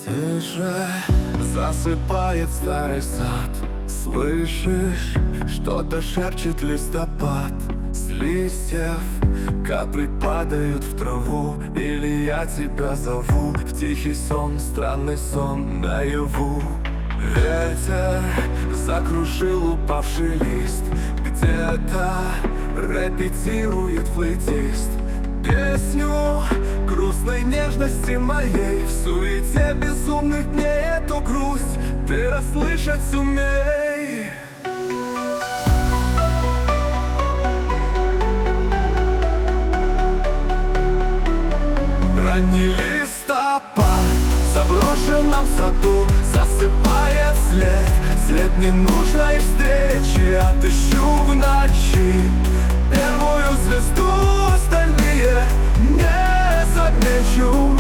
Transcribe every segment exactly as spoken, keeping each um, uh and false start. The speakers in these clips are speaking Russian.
Тише засыпает старый сад. Слышишь, что-то шепчет листопад. С листьев капли падают в траву. Или я тебя зову в тихий сон, странный сон наяву. Ветер закружил упавший лист. Где-то репетирует флейтист песню грустной нежности моей. В суете безумных дней эту грусть ты расслышать сумей. Ранний листопад в заброшенном саду засыпает след. След ненужной встречи отыщу в ночи. Первую звезду остальные не замечу.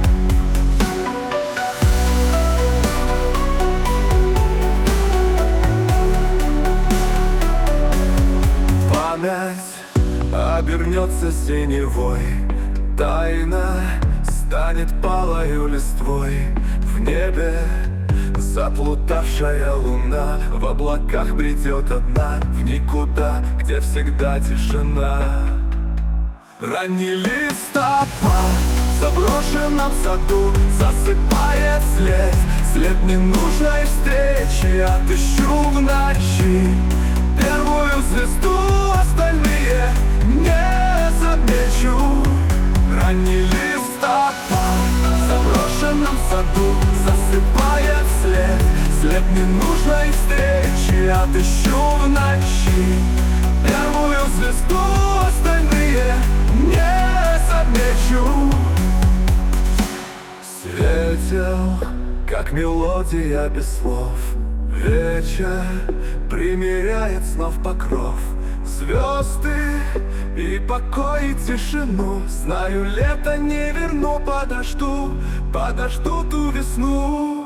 Память обернется синевой. Тайна станет палою листвой. В небе заплутавшая луна в облаках бредет одна в никуда, где всегда тишина. Ранний листопад в заброшенном саду засыпает след. След ненужной встречи отыщу в ночи. Первую звезду остальные не замечу. Ранний листопад в заброшенном саду засыпает след. След ненужной встречи отыщу в ночи. Первую звезду остальные не замечу. Светил, как мелодия без слов. Вечер примеряет снов покров. Звезды и покой, и тишину. Знаю, лето не верну, подожду, подожду ту весну.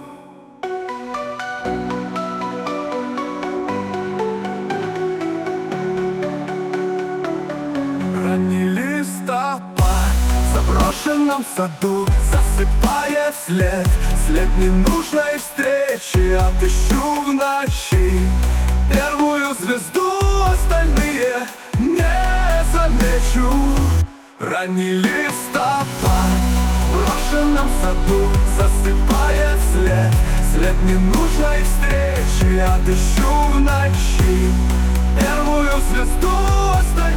Ранний листопад в заброшенном саду засыпает след. След ненужной встречи отыщу в ночи. Первую звезду остальные не замечу. Ранний листопад в брошенном саду засыпает след. След ненужной встречи отыщу в ночи. Первую звезду остальные